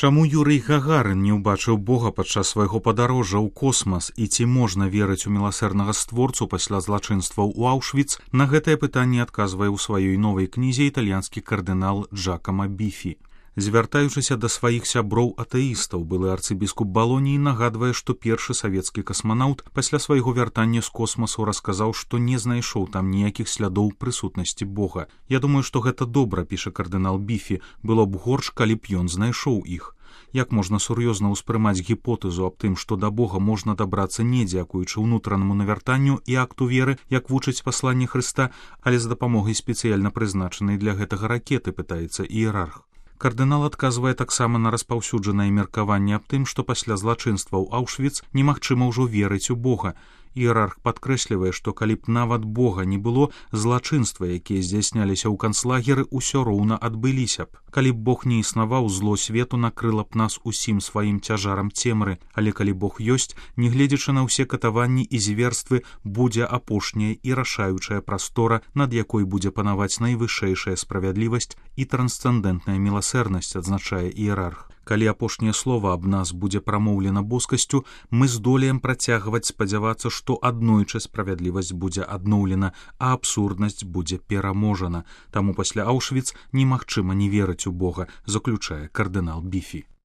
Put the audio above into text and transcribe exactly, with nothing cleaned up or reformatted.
Чаму Юрый Гагарын не ўбачыў Бога падчас свайго падарожжа ў космас і ці можна верыць у міласэрнага створцу пасля злачынстваў у Аўшвіц? На гэтае пытанне адказвае ў сваёй новай кнізе італьянскі кардынал Джакама Біфі. Звяртаючыся да сваіх сяброў атэістаў, былы арцыбіскуп Балоніі нагадвае, што першы савецкі касманаўт пасля свайго вяртання з космасу расказаў, што не знайшоў там ніякіх слядоў прысутнасці Бога. Я думаю, што гэта добра, піша кардынал Біфі, было б горш, калі б ён знайшоў іх. Як можна сур'ёзна ўспрымаць гіпотэзу аб тым, што да Бога можна дабрацца не дзякуючы ўнутранаму навяртанню і акту веры, як вучыць пасланне Хрыста, але з дапамогай спецыяльна прызначанай для гэтага ракеты, пытаецца іерарх. Кардынал адказвае таксама на распаўсюджанае меркаванне аб тым, што пасля злачынстваў Аўшвіц немагчыма ўжо верыць у Бога. Іерарх падкрэслівае, што калі б нават Бога не было, злачынствы, якія здзяйсняліся ў канцлагеры, усё роўна адбыліся б. Калі б Бог не існаваў, зло свету накрыла б нас усім сваім цяжарам цемры, але калі Бог ёсць, нягледзячы на ўсе катаванні і зверствы, будзе апошняя і рашаючая прастора, над якой будзе панаваць найвышэйшая справядлівасць і трансцэндэнтная міласэрнасць, адзначае іерарх. Калі апошняе слова аб нас будзе прамоўлена боскасцю, мы здолеем працягваць спадзявацца, што аднойчы справядлівасць будзе адноўлена, а абсурднасць будзе пераможана. Таму пасля Аўшвіц немагчыма не верыць у Бога, заключае кардынал Біфі.